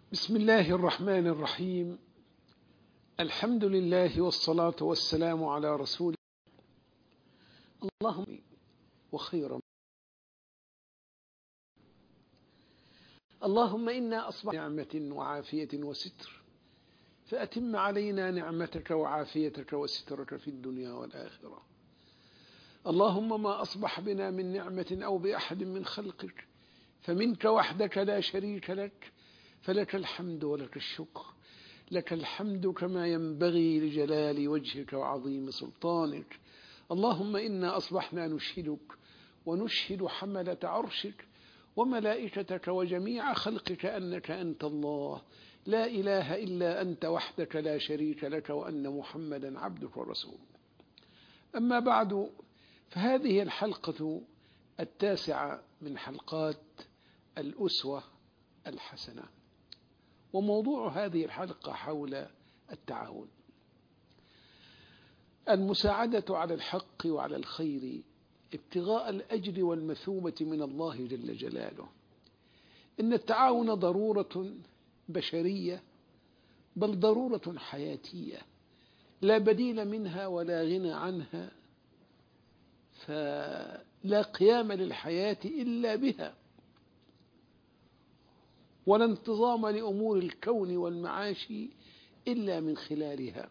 بسم الله الرحمن الرحيم. الحمد لله والصلاة والسلام على رسول اللهم وخيرا. اللهم إنا أصبح نعمة وعافية وستر، فأتم علينا نعمتك وعافيتك وسترك في الدنيا والآخرة. اللهم ما أصبح بنا من نعمة أو بأحد من خلقك فمنك وحدك لا شريك لك، فلك الحمد ولك الشكر. لك الحمد كما ينبغي لجلال وجهك وعظيم سلطانك. اللهم إنا أصبحنا نشهدك ونشهد حملة عرشك وملائكتك وجميع خلقك أنك أنت الله لا إله إلا أنت وحدك لا شريك لك، وأن محمدا عبدك ورسولك. أما بعد، فهذه الحلقة 9 من حلقات الأسوة الحسنة، وموضوع هذه الحلقة حول التعاون، المساعدة على الحق وعلى الخير ابتغاء الأجر والمثوبة من الله جل جلاله. إن التعاون ضرورة بشرية، بل ضرورة حياتية لا بديل منها ولا غنى عنها، فلا قيام للحياة إلا بها، ولا انتظام لأمور الكون والمعاش إلا من خلالها.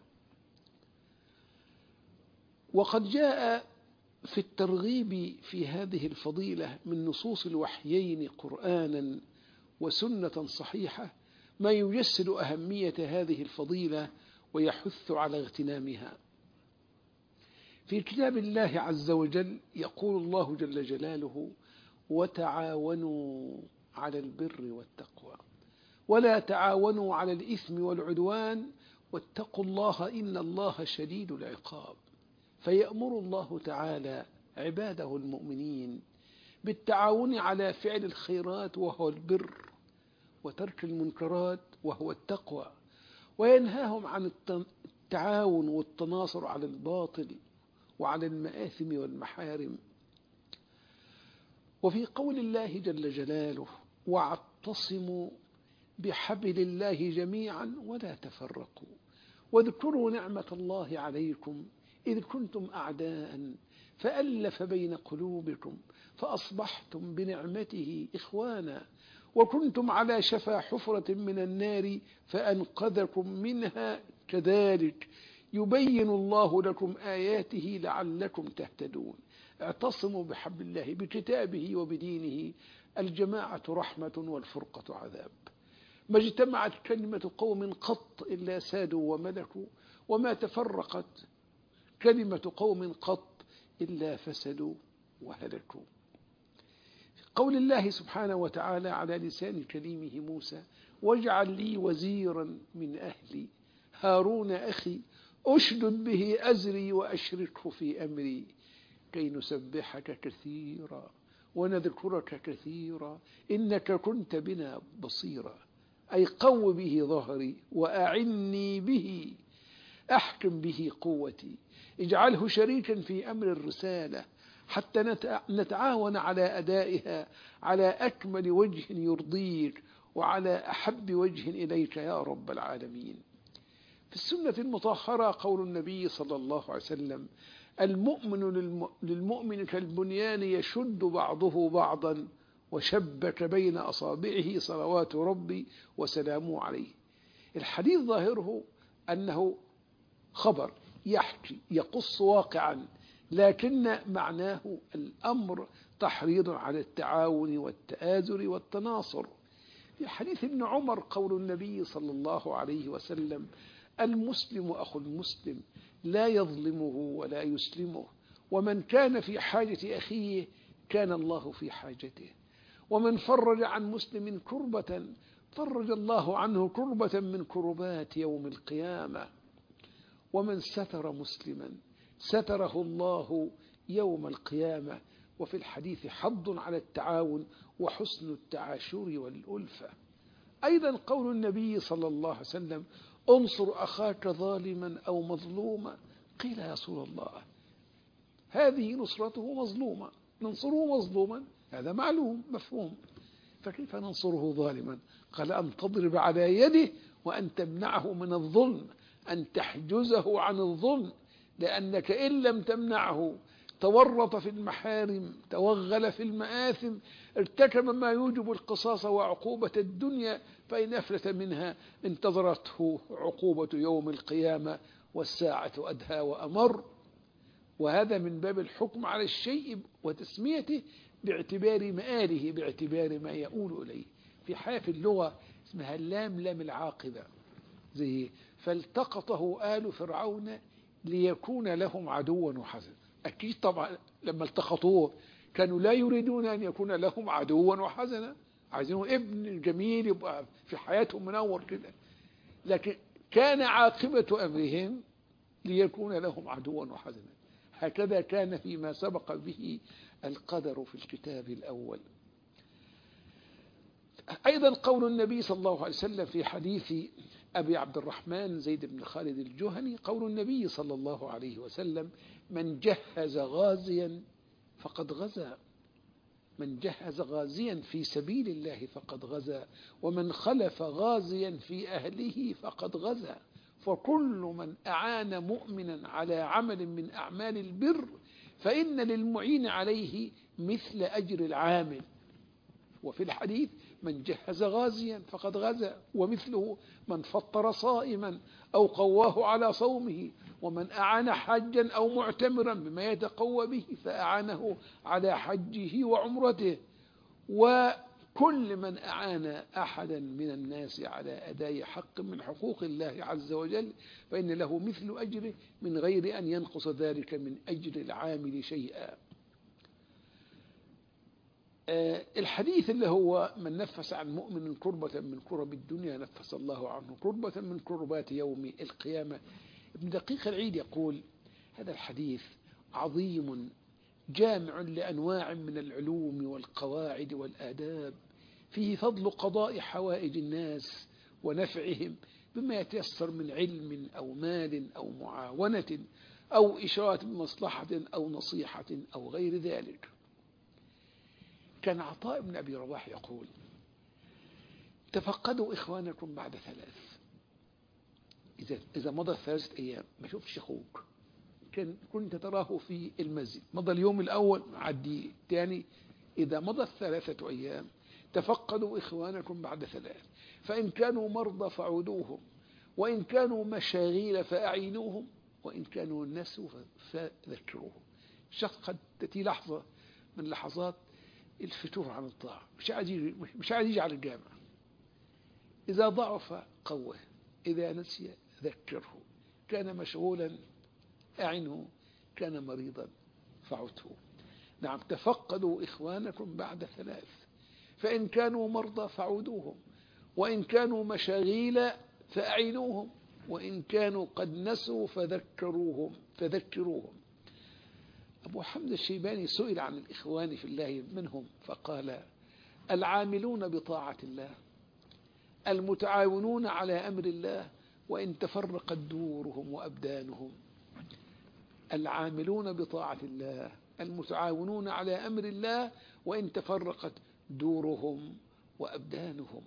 وقد جاء في الترغيب في هذه الفضيلة من نصوص الوحيين قرآنا وسنة صحيحة ما يجسد أهمية هذه الفضيلة ويحث على اغتنامها. في كتاب الله عز وجل يقول الله جل جلاله: وتعاونوا على البر والتقوى ولا تعاونوا على الإثم والعدوان واتقوا الله إن الله شديد العقاب. فيأمر الله تعالى عباده المؤمنين بالتعاون على فعل الخيرات وهو البر، وترك المنكرات وهو التقوى، وينهاهم عن التعاون والتناصر على الباطل وعلى المآثم والمحارم. وفي قول الله جل جلاله: واعتصموا بحبل الله جميعا ولا تفرقوا واذكروا نعمة الله عليكم إذ كنتم أعداء فألف بين قلوبكم فأصبحتم بنعمته إخوانا وكنتم على شفا حفرة من النار فأنقذكم منها كذلك يبين الله لكم آياته لعلكم تهتدون. اعتصموا بحبل الله بكتابه وبدينه. الجماعة رحمة والفرقة عذاب. ما اجتمعت كلمة قوم قط إلا سادوا وملكوا، وما تفرقت كلمة قوم قط إلا فسدوا وهلكوا. قول الله سبحانه وتعالى على لسان كليمه موسى: واجعل لي وزيرا من أهلي هارون أخي أشدد به أزري وأشركه في أمري كي نسبحك كثيرا ونذكرك كثيرا إنك كنت بنا بصيرا. أي قو به ظهري وأعني به أحكم به قوتي، اجعله شريكا في أمر الرسالة حتى نتعاون على أدائها على أكمل وجه يرضيك وعلى أحب وجه إليك يا رب العالمين. في السنة المطهرة قول النبي صلى الله عليه وسلم: المؤمن للمؤمن كالبنيان يشد بعضه بعضا وشبك بين أصابعه صلوات ربي وسلامه عليه. الحديث ظاهره أنه خبر يحكي يقص واقعا، لكن معناه الأمر تحريض على التعاون والتآزر والتناصر. في حديث ابن عمر قول النبي صلى الله عليه وسلم: المسلم أخو المسلم لا يظلمه ولا يسلمه، ومن كان في حاجة أخيه كان الله في حاجته، ومن فرج عن مسلم كربة فرج الله عنه كربة من كربات يوم القيامة، ومن ستر مسلما ستره الله يوم القيامة. وفي الحديث حض على التعاون وحسن التعاشر والألفة. أيضا قول النبي صلى الله عليه وسلم: انصر أخاك ظالما أو مظلوما. قيل يا رسول الله هذه نصرته مظلوما، ننصره مظلوما، هذا معلوم مفهوم. فكيف ننصره ظالما؟ قال أن تضرب على يده وأن تمنعه من الظلم، أن تحجزه عن الظلم، لأنك إن لم تمنعه تورط في المحارم، توغل في المآثم، ارتكب ما يوجب القصاص وعقوبة الدنيا، فإن أفلت منها انتظرته عقوبة يوم القيامة، والساعة أدهى وأمر. وهذا من باب الحكم على الشيء وتسميته باعتبار مآله، باعتبار ما يؤول إليه. في حاجة في اللغة اسمها اللام، لام العاقبة، زي فالتقطه آل فرعون ليكون لهم عدوا وحزنا. أكيد طبعا لما التقطوه كانوا لا يريدون أن يكون لهم عدوا وحزنا، عايزينه ابن جميل يبقى في حياتهم منور كده، لكن كان عاقبة أمرهم ليكون لهم عدوا وحزنا. هكذا كان فيما سبق به القدر في الكتاب الأول. أيضا قول النبي صلى الله عليه وسلم في حديث أبي عبد الرحمن زيد بن خالد الجهني، قول النبي صلى الله عليه وسلم: من جهز غازيا فقد غزا، من جهز غازيا في سبيل الله فقد غزا، ومن خلف غازيا في أهله فقد غزا. فكل من أعان مؤمنا على عمل من أعمال البر فإن للمعين عليه مثل أجر العامل. وفي الحديث: من جهز غازيا فقد غزا، ومثله من فطر صائما أو قواه على صومه، ومن أعان حاجا أو معتمرا بما يتقوى به فأعانه على حجه وعمرته. وكل من أعان أحدا من الناس على أداء حق من حقوق الله عز وجل فإن له مثل أجره من غير أن ينقص ذلك من أجر العامل شيئا. الحديث اللي هو: من نفس عن مؤمن كربة من كرب الدنيا نفس الله عنه كربة من كربات يوم القيامة. ابن دقيق العيد يقول: هذا الحديث عظيم جامع لأنواع من العلوم والقواعد والآداب، فيه فضل قضاء حوائج الناس ونفعهم بما يتيسر من علم أو مال أو معاونة أو إشارة بمصلحة أو نصيحة أو غير ذلك. كان عطاء بن أبي رباح يقول: تفقدوا إخوانكم بعد 3. إذا مضى 3 أيام ما شفتش أخوك، كنت تراه في المسجد، مضى اليوم الأول عدي الثاني، إذا مضى 3 أيام تفقدوا إخوانكم بعد 3، فإن كانوا مرضى فعودوهم، وإن كانوا مشاغيل فأعينوهم، وإن كانوا نسوا فذكروهم. الشخص قد تأتي لحظة من لحظات الفتور عن الطاعة، مش عايز يجي على الجامع، إذا ضعف قوه، إذا نسي ذكره، كان مشغولا أعنه، كان مريضا فعته. نعم، تفقدوا إخوانكم بعد 3، فإن كانوا مرضى فعودوهم، وإن كانوا مشاغيل فأعينوهم، وإن كانوا قد نسوا فذكروهم. أبو حمزة الشيباني سئل عن الإخوان في الله منهم فقال: العاملون بطاعة الله، المتعاونون على أمر الله وإن تفرقت دورهم وأبدانهم. العاملون بطاعة الله، المتعاونون على أمر الله وإن تفرقت دورهم وأبدانهم.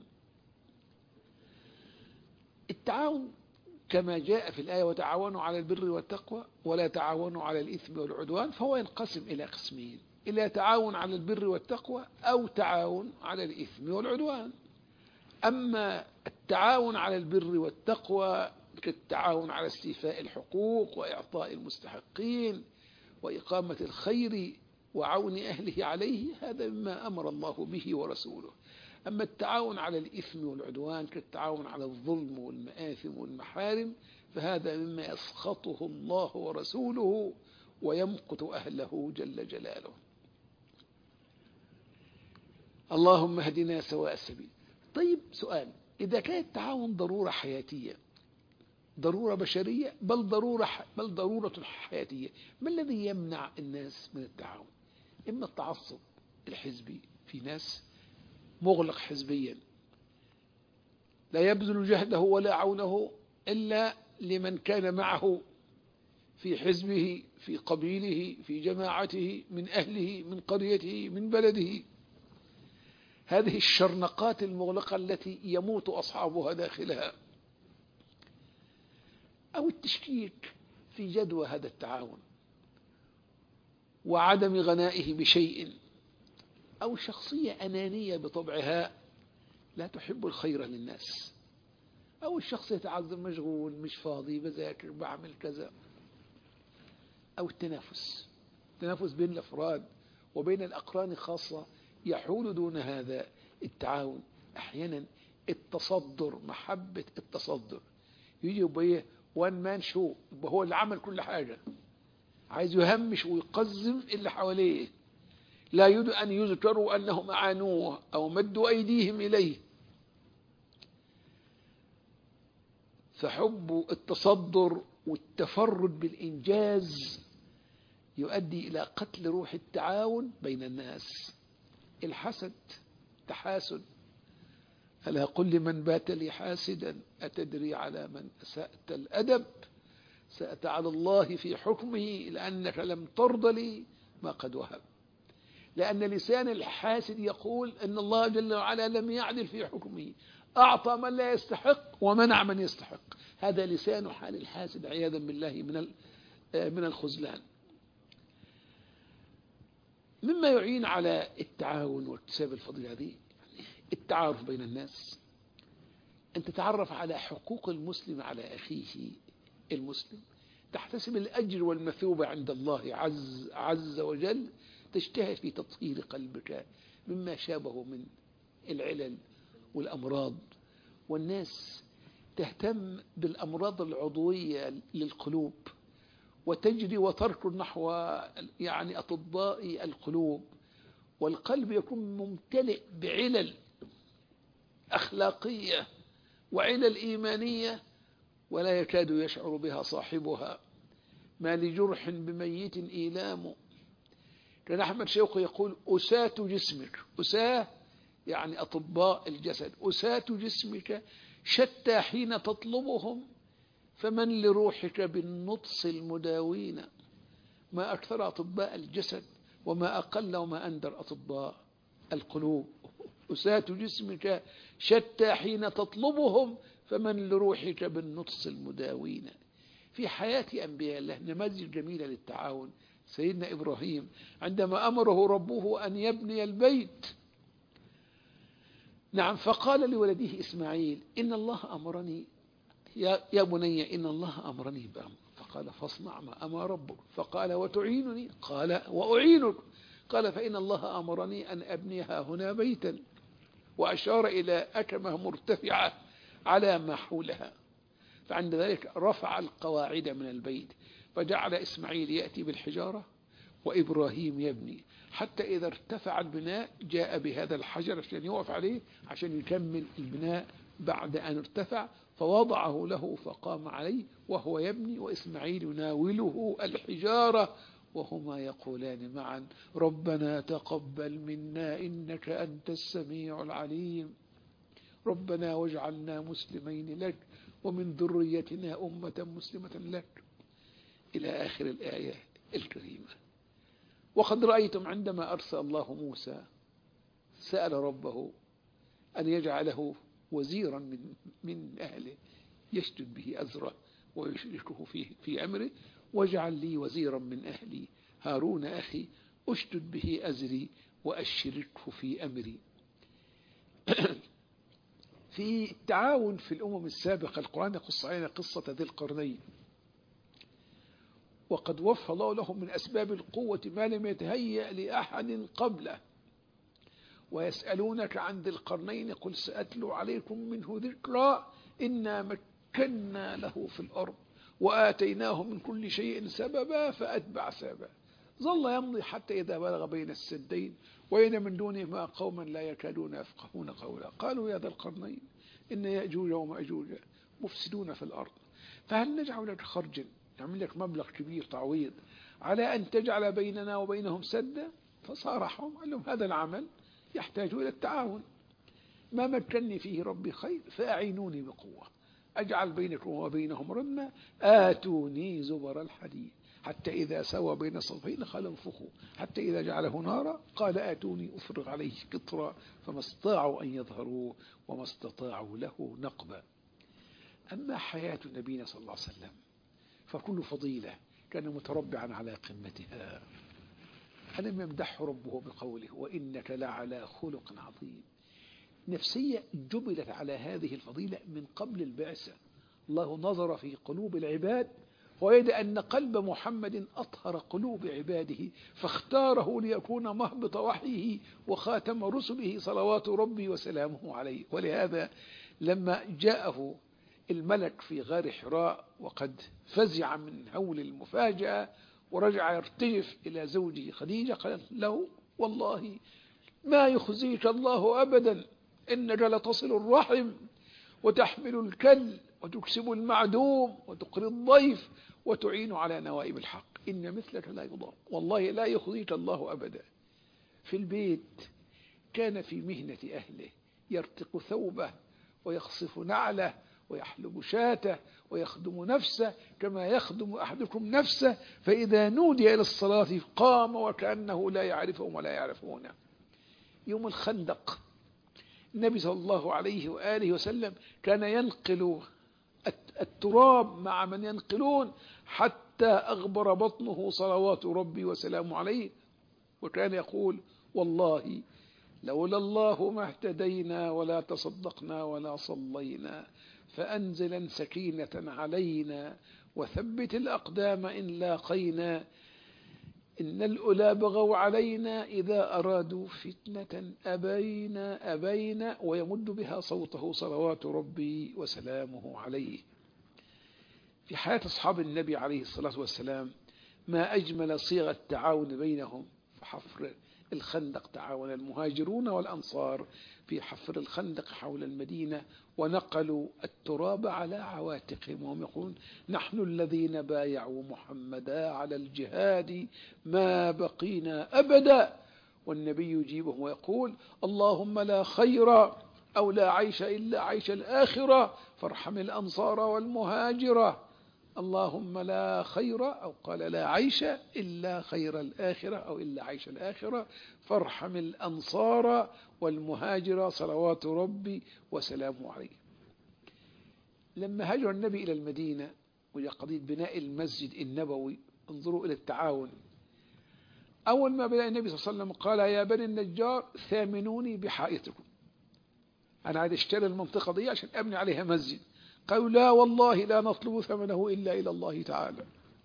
التعاون كما جاء في الآية: وتعاونوا على البر والتقوى ولا تعاونوا على الإثم والعدوان، فهو ينقسم إلى قسمين: إلى تعاون على البر والتقوى أو تعاون على الإثم والعدوان. أما التعاون على البر والتقوى كالتعاون على استيفاء الحقوق وإعطاء المستحقين وإقامة الخير وعون أهله عليه، هذا مما أمر الله به ورسوله. أما التعاون على الإثم والعدوان كالتعاون على الظلم والمآثم والمحارم، فهذا مما يسخطه الله ورسوله ويمقت أهله جل جلاله. اللهم اهدنا سواء السبيل. طيب سؤال: إذا كان التعاون ضرورة حياتية، ضرورة بشرية، بل ضرورة حياتية، ما الذي يمنع الناس من التعاون؟ إما التعصب الحزبي، في ناس مغلق حزبيا لا يبذل جهده ولا عونه إلا لمن كان معه في حزبه، في قبيله، في جماعته، من أهله، من قريته، من بلده. هذه الشرنقات المغلقة التي يموت أصحابها داخلها، أو التشكيك في جدوى هذا التعاون وعدم غنائه بشيء، أو شخصية أنانية بطبعها لا تحب الخير للناس، أو الشخص يتعذب مشغول مش فاضي بذاكر بعمل كذا، أو التنافس بين الأفراد وبين الأقران خاصة يحول دون هذا التعاون. أحيانا التصدر، محبة التصدر، يجي بيه وان مان شو، هو اللي عمل كل حاجة، عايز يهمش ويقزم اللي حواليه، لا يريد أن يذكروا أنهم أعانوه أو مدوا أيديهم إليه. فحب التصدر والتفرد بالإنجاز يؤدي إلى قتل روح التعاون بين الناس. الحسد تحاسد، ألا قل لمن بات لي حاسدا أتدري على من أسأت الأدب، سأت على الله في حكمه لأنك لم ترض لي ما قد وهب. لأن لسان الحاسد يقول أن الله جل وعلا لم يعدل في حكمه، أعطى من لا يستحق ومنع من يستحق. هذا لسان حال الحاسد عياذا بالله من الخذلان. مما يعين على التعاون واكتساب الفضيلة هذه التعارف بين الناس، أن تتعرف على حقوق المسلم على أخيه المسلم، تحتسب الأجر والمثوبة عند الله عز وجل، تجتهد في تطهير قلبك مما شابه من العلل والأمراض. والناس تهتم بالأمراض العضوية للقلوب وتجري وتركض نحو أطباء القلوب، والقلب يكون ممتلئ بعلل أخلاقية وعلل إيمانية ولا يكاد يشعر بها صاحبها. ما لجرح بميت إيلام. كان أحمد شوقي يقول أساة جسمك، أساة يعني أطباء الجسد، أساة جسمك شتى حين تطلبهم، فمن لروحك بالنطس المداوين. ما أكثر أطباء الجسد وما أقل وما أندر أطباء القلوب. أساة جسمك شتى حين تطلبهم، فمن لروحك بالنطس المداوين. في حياة أنبياء الله نماذج جميلة للتعاون. سيدنا إبراهيم عندما أمره ربه أن يبني البيت، نعم، فقال لولده إسماعيل إن الله أمرني يا بني إن الله أمرني بأمر، فقال فاصنع ما أمر ربك، فقال وتعينني، قال وأعينك، قال فإن الله أمرني أن أبنيها هنا بيتا، وأشار إلى أكمة مرتفعة على ما حولها، فعند ذلك رفع القواعد من البيت، فجعل إسماعيل يأتي بالحجارة وإبراهيم يبني، حتى إذا ارتفع البناء جاء بهذا الحجر عشان يوقف عليه عشان يكمل البناء بعد أن ارتفع، فوضعه له فقام عليه وهو يبني وإسماعيل يناوله الحجارة وهما يقولان معا ربنا تقبل منا إنك أنت السميع العليم، ربنا واجعلنا مسلمين لك ومن ذريتنا أمة مسلمة لك، إلى آخر الآية الكريمة. وقد رأيتم عندما أرسل الله موسى سأل ربه أن يجعله وزيرا من أهله يشدد به أزره ويشركه في أمره، واجعل لي وزيرا من أهلي هارون أخي أشدد به أزري وأشركه في أمري. في التعاون في الأمم السابقة القرآن يقص علينا قصة ذي القرنين، وقد وفى الله لهم من أسباب القوة ما لم يتهيأ لأحد قبله. ويسألونك عن ذي القرنين قل سأتلو عليكم منه ذكرى إنا مكنا له في الأرض وآتيناه من كل شيء سببا فأتبع سببا، ظل يمضي حتى إذا بلغ بين السدين وإن من دونهما قوما لا يكادون يفقهون قولا قالوا يا ذا القرنين إن يأجوج ومأجوج مفسدون في الأرض فهل نجعل لك خرجا نعمل لك مبلغ كبير تعويض على أن تجعل بيننا وبينهم سدا؟ فصارحهم قال لهم هذا العمل يحتاج إلى التعاون، ما مكنني فيه ربي خير فأعينوني بقوة أجعل بينكم وبينهم ردما آتوني زبر الحديد حتى إذا سوى بين الصفين قال انفخوا، حتى إذا جعله نارا قال آتوني أفرغ عليه قطرا، فما استطاعوا أن يظهروه وما استطاعوا له نقبا. أما حياة نبينا صلى الله عليه وسلم فكل فضيلة كان متربعا على قمتها. ألم يمدحه ربه بقوله وإنك لعلى خلق عظيم. نفسية جبلت على هذه الفضيلة من قبل البعثة. الله نظر في قلوب العباد ووجد أن قلب محمد أطهر قلوب عباده، فاختاره ليكون مهبط وحيه وخاتم رسله صلوات ربي وسلامه عليه. ولهذا لما جاءه الملك في غار حراء وقد فزع من هول المفاجأة ورجع يرتجف إلى زوجه خديجة، قال له والله ما يخزيك الله أبدا، إنك لتصل الرحم وتحمل الكل وتكسب المعدوم وتقري الضيف وتعين على نوائب الحق، إن مثلك لا يضام، والله لا يخزيك الله أبدا. في البيت كان في مهنة أهله يرتق ثوبه ويخصف نعله ويحلب شاته ويخدم نفسه كما يخدم أحدكم نفسه، فإذا نودي إلى الصلاة قام وكأنه لا يعرفهم ولا يعرفونه. يوم الخندق النبي صلى الله عليه وآله وسلم كان ينقل التراب مع من ينقلون حتى أغبر بطنه صلوات ربي وسلامه عليه، وكان يقول والله لولا الله ما اهتدينا ولا تصدقنا ولا صلينا، فأنزلا سكينة علينا وثبت الأقدام إن لاقينا، إن الأولى بغوا علينا إذا أرادوا فتنة أبينا ويمد بها صوته صلوات ربي وسلامه عليه. في حياة أصحاب النبي عليه الصلاة والسلام ما أجمل صيغ التعاون بينهم. في حفر الخندق تعاون المهاجرون والأنصار في حفر الخندق حول المدينة، ونقلوا التراب على عواتقهم وهم يقولون نحن الذين بايعوا محمدا على الجهاد ما بقينا أبدا، والنبي يجيبهم ويقول اللهم لا خير أو لا عيش إلا عيش الآخرة فارحم الأنصار والمهاجرة، اللهم لا خير أو قال لا عيش إلا خير الآخرة أو إلا عيش الآخرة فارحم الأنصار والمهاجرة صلوات ربي وسلامه عليه. لما هاجر النبي إلى المدينة وجاء قضية بناء المسجد النبوي، انظروا إلى التعاون. أول ما بدأ النبي صلى الله عليه وسلم قال يا بني النجار ثامنوني بحائطكم، أنا عايز اشتري المنطقة دي عشان أبني عليها مسجد. قالوا لا والله لا نطلب ثمنه إلا إلى الله تعالى.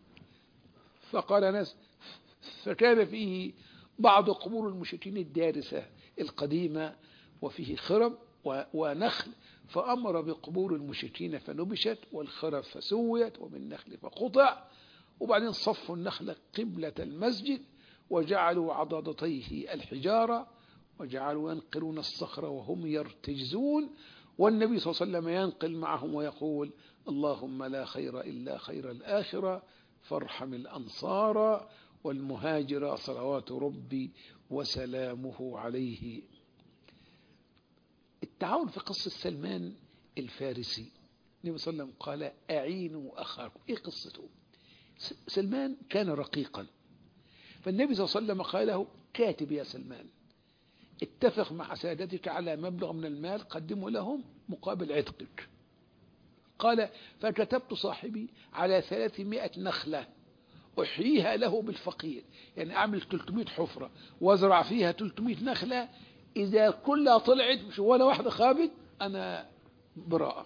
فقال ناس، فكان فيه بعض قبور المشركين الدارسة القديمة وفيه خرب ونخل، فأمر بقبور المشركين فنبشت والخرب فسويت ومن نخل فقطع، وبعدين صفوا النخل قبلة المسجد وجعلوا عضادتيه الحجارة وجعلوا ينقلون الصخرة وهم يرتجزون، والنبي صلى الله عليه وسلم ينقل معهم ويقول اللهم لا خير إلا خير الآخرة فارحم الأنصار والمهاجر صلوات ربي وسلامه عليه. التعاون في قصة سلمان الفارسي، النبي صلى الله عليه وسلم قال أعينوا أخاكم. إيه قصته؟ سلمان كان رقيقا، فالنبي صلى الله عليه وسلم قال له كاتب يا سلمان، اتفق مع سادتك على مبلغ من المال قدمه لهم مقابل عتقك. قال فكتبت صاحبي على 300 نخلة أحييها له بالفقير، يعني أعمل 300 حفرة وازرع فيها 300 نخلة، إذا كلها طلعت مش ولا واحدة خابت أنا براءة.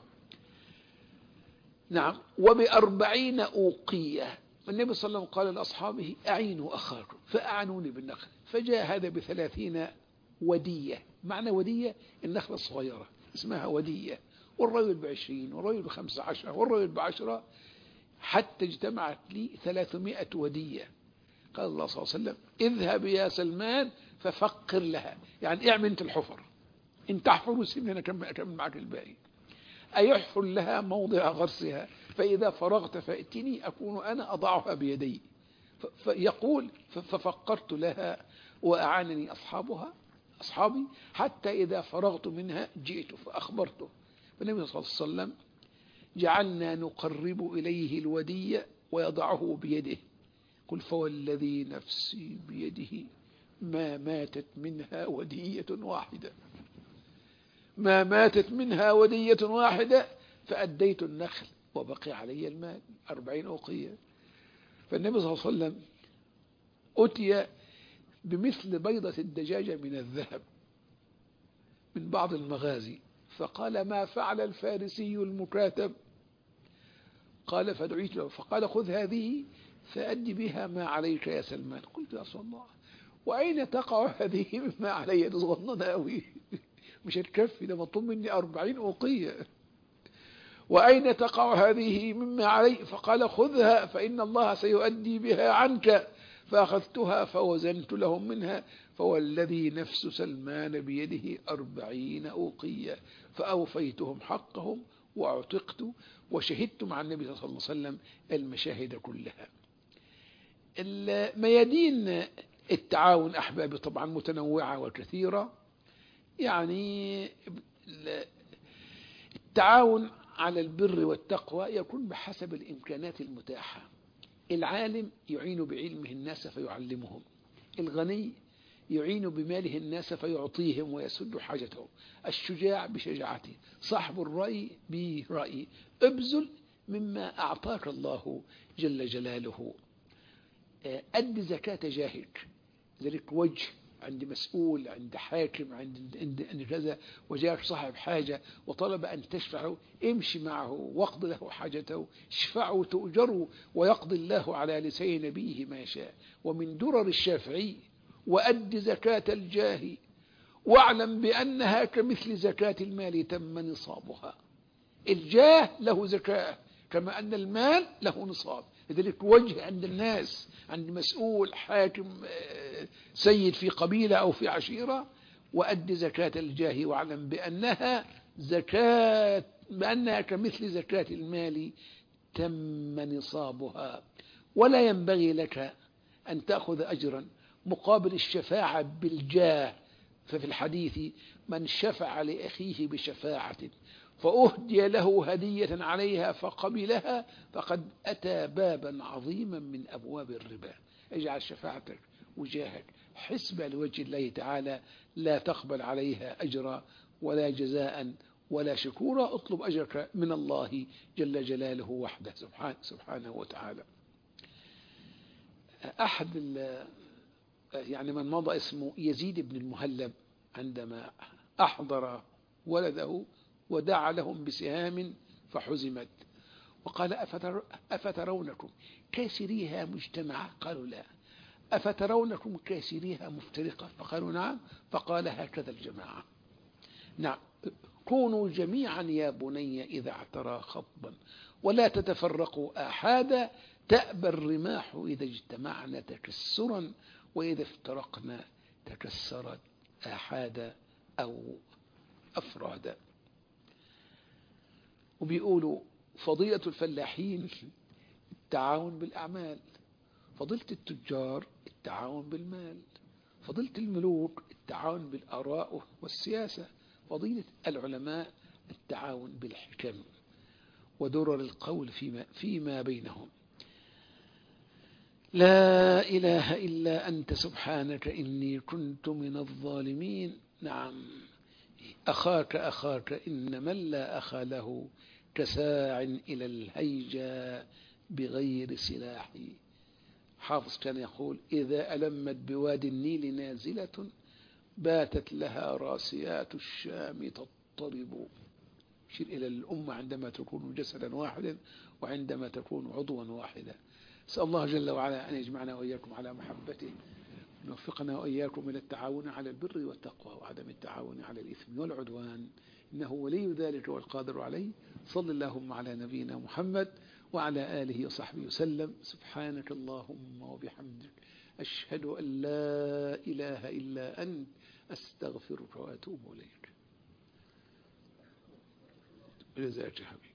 نعم، وب40 أوقية. النبي صلى الله عليه وسلم قال لأصحابه أعينوا أخاكم فأعنوني بالنخل، فجاء هذا ب30 ودية. معنى ودية النخلة الصغيرة اسمها ودية، والرجل ب20 والرجل ب15 والرجل ب10، حتى اجتمعت لي 300 ودية. قال الله صلى الله عليه وسلم اذهب يا سلمان ففقر لها، يعني اعمل انت الحفر، ان تحفر وسيبني انا اكمل معك الباقي. أيحفر لها موضع غرسها فإذا فرغت فأتني أكون أنا أضعها بيدي. فيقول ففقرت لها وأعانني أصحابي حتى إذا فرغت منها جئت فأخبرته. فالنبي صلى الله عليه وسلم جعلنا نقرب إليه الودية ويضعه بيده، قل فوالذي نفسي بيده ما ماتت منها ودية واحدة، ما ماتت منها ودية واحدة فأديت النخل وبقي علي المال 40 أوقية. فالنبي صلى الله عليه وسلم أتي بمثل بيضة الدجاجة من الذهب من بعض المغازي، فقال ما فعل الفارسي المكاتب؟ قال فدعيت له فقال خذ هذه فأدي بها ما عليك يا سلمان. قلت يا رسول الله وأين تقع هذه مما علي؟ صغننة أوي مش هتكفي، ده مطلوب مني 40 أوقية. وأين تقع هذه مما علي؟ فقال خذها فإن الله سيؤدي بها عنك. فأخذتها فوزنت لهم منها فوالذي نفس سلمان بيده 40 أوقية، فأوفيتهم حقهم وأعتقت وشهدت مع النبي صلى الله عليه وسلم المشاهد كلها. الميادين التعاون أحبابي طبعا متنوعة وكثيرة. يعني التعاون على البر والتقوى يكون بحسب الإمكانات المتاحة. العالم يعين بعلمه الناس فيعلمهم، الغني يعين بماله الناس فيعطيهم ويسد حاجتهم، الشجاع بشجاعته، صاحب الرأي برأيه. ابذل مما أعطاك الله جل جلاله. أد زكاة جاهك، ذلك وجه عند مسؤول، عند حاكم، عند كذا، وجاءك صاحب حاجة وطلب أن تشفعه، امشي معه واقض له حاجته، اشفعوا تؤجروا ويقضي الله على لسان نبيه ما يشاء. ومن درر الشافعي وأد زكاة الجاه واعلم بأنها كمثل زكاة المال تم نصابها. الجاه له زكاة كما أن المال له نصاب، لذلك وجه عند الناس، عند مسؤول حاكم سيد في قبيلة أو في عشيرة، وأد زكاة الجاه واعلم بأنها كمثل زكاة المال تم نصابها. ولا ينبغي لك أن تأخذ أجرا مقابل الشفاعة بالجاه. ففي الحديث من شفع لأخيه بشفاعة فأهدي له هدية عليها فقبلها فقد أتى بابا عظيما من أبواب الربا. اجعل شفاعتك وجاهك حسبة لوجه الله تعالى، لا تقبل عليها أجرا ولا جزاء ولا شكورا. اطلب أجرك من الله جل جلاله وحده سبحانه وتعالى. أحد يعني من مضى اسمه يزيد بن المهلب عندما أحضر ولده ودعا لهم بسهام فحزمت وقال أفترونكم كاسريها مجتمعة؟ قالوا لا. أفترونكم كاسريها مفترقة؟ فقالوا نعم. فقال هكذا الجماعة. نعم كونوا جميعا يا بني إذا اعترى خطبا ولا تتفرقوا آحادا، تأبى الرماح إذا اجتمعنا تكسرا وإذا افترقنا تكسرت آحادا أو أفرادا. وبيقولوا فضيلة الفلاحين التعاون بالأعمال، فضيلة التجار التعاون بالمال، فضيلة الملوك التعاون بالآراء والسياسة، فضيلة العلماء التعاون بالحكم ودرر القول فيما بينهم. لا إله إلا أنت سبحانك إني كنت من الظالمين. نعم أخاك إن من لا أخا له كساع إلى الهيجا بغير سلاح. حافظ كان يقول إذا ألمت بواد النيل نازلة باتت لها راسيات الشام تضطرب. يشير إلى الأمة عندما تكون جسدا واحدا وعندما تكون عضوا واحدا. أسأل الله جل وعلا أن يجمعنا وإياكم على محبته، نوفقنا وإياكم إلى التعاون على البر والتقوى وعدم التعاون على الإثم والعدوان، إنه ولي ذلك والقادر عليه. صل اللهم على نبينا محمد وعلى آله وصحبه وسلم. سبحانك اللهم وبحمدك أشهد أن لا إله إلا أنت أستغفرك وأتوب إليك. جزاك حبيبي.